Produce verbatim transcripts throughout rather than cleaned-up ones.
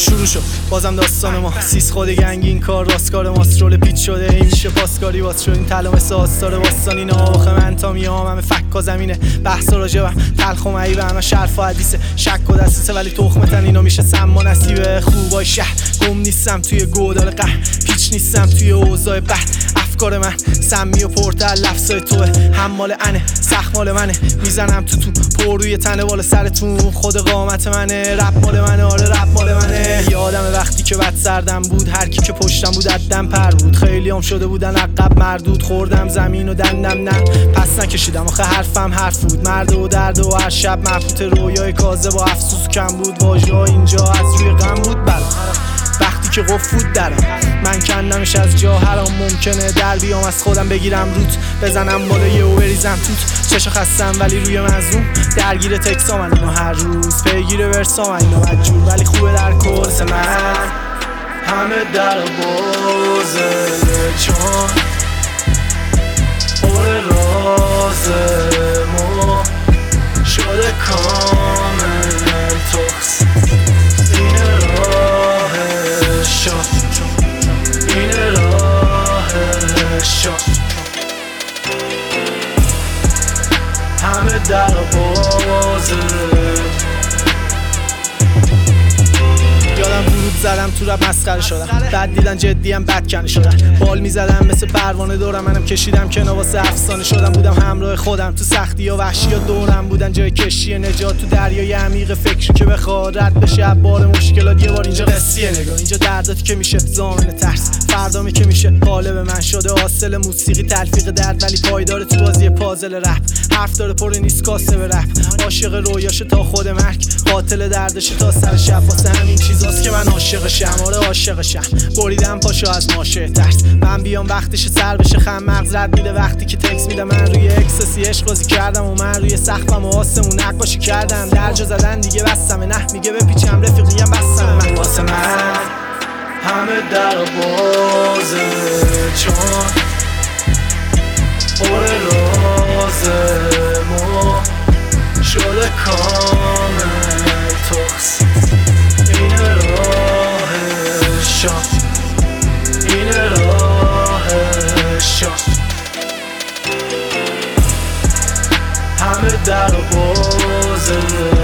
شروع شد بازم داستان ما، سیس خود گنگ این کار راستکار ماست، رول پیچ شده این میشه پاسکاری باز شد این تلام ساستار باستان اینا آخه من تا میام همه فکا زمینه بحث راجبم تلخ و معیبه همه شرف و حدیثه شک و دستیسه ولی تخمتن اینا میشه سما نصیبه خوبای شهر گم نیستم توی گودال قهر پیچ نیستم توی اوضاع بد افکار من سمی و پرتر لفظای توه حمال انه سخت مال منه میزنم تو تو پر روی تنه بالا سرتون خود قامت منه رپ مال منه آره رپ مال منه یادم وقتی که بد سردم بود هر کی که پشتم بود عدم پر بود خیلی هم شده بودن عقب مردود خوردم زمین و دندم نه پس نکشیدم آخه حرفم حرف بود مرد و درد و هر شب مخوط رویای کازه با افسوس کم بود واژه‌ها اینجا از روی غم بود برام وقتی که قفود درم من کندمش از جا هرام ممکنه در بیام از خودم بگیرم روت بزنم بالای و بریزم توت چشا خستم ولی روی مزوم درگیر تکسا من اینو هر روز پیگیر ورسا من اینو بدجور ولی خوبه در کورس من همه در بازه چون پر رازه ما شده کامل تخص این راه شا این راه شا همه در بازه یادم ورود زدم تو رپ مسخره شدم بعد دیدن جدیم بد کنی شدم بال میزدم مثل پروانه دورم منم کشیدم کنار واسه افسانه شدم بودم همراه خودم تو سختی و وحشی ها دورم بودن جای کشی نجات تو دریای عمیق فکری که بخواد رد بشه بار مشکلات یه بار اینجا قصیه نگاه اینجا درداتی که میشه ضامن ترس فردامی که میشه قالب من شده حاصل موسیقی تلفیق درد ولی پایدار تو بازی پازل رپ حرف داره پر نیست کاسه به رپ عاشق رویاشه تا خود مرگ قاتل دردشه تا سر شب واسه همین چیزاست که من عاشقشم آره عاشقشم بریدم پاشو از ماشه ترس من بیام وقتش سر بشه خم مغز رد میده وقتی که تکس میده من روی اکسسی عشق بازی کردم و من روی سقفم و آسمون نقاشی کردم درجا زدن دیگه بسمه نه میگه بپیچم رفیق میگم بسمه من واسه من همه در بازه چون پر رازه ما شده کامل تخص این راه شا این راه شا همه در بازه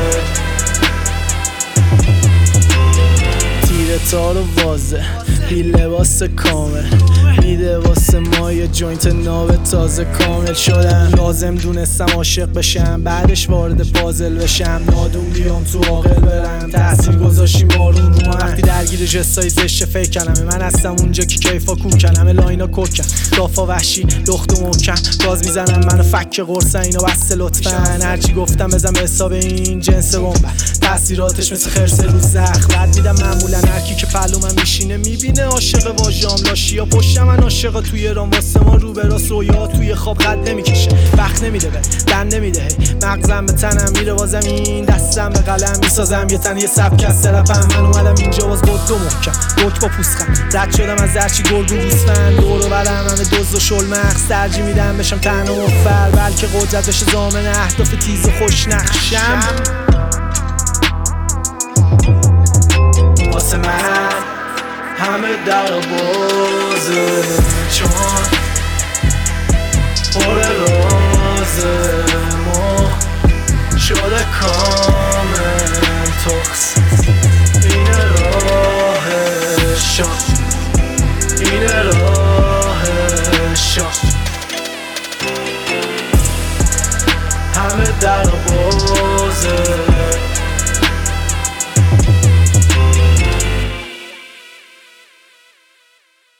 تیر تار و واضح بی لباس کامل میده واسه ما یه جوینت ناب تازه کامل شدم لازم دونستم عاشق بشم بعدش وارد پازل بشم نادون بیام تو عاقل برم تأثیر گذاشیم بارون رو من وقتی درگیر جستای زشت فکرمه من هستم اونجا که کیفا کوکن همه لاینا کوکن دافا وحشی لخت و محکم گاز میزنم منو فک قرصن اینو بسته لطفا هرچی گفتم بزن به حساب این جنس بمب تأثیراتش مثل خرس رو زخم بعد میدم معمولا هرکی که پلو من میشینه میبینه عاشق واژام لاشیا پشت من عاشق توی رام واسه ما رو به راست رویا توی خواب قد نمیکشه وقت نمیده به دن نمیده هی مغزم به تنم میره با زمین دستم به قلم میسازم یه تن یه سبک از طرفم من اومدم اینجا باز با دو محکم دوک با پوسخم رد شدم از هرچی گرگو گوسفند دور و برم همه دزد و شل مغز ترجیح میدم بشم تنها مفر بلکه قدرت بشه ضامن اهداف تیز و خوش نقشم واسه من همه در بازه چون پر رازه ما شده کامل تخص این راه شا این راه شا همه در بازه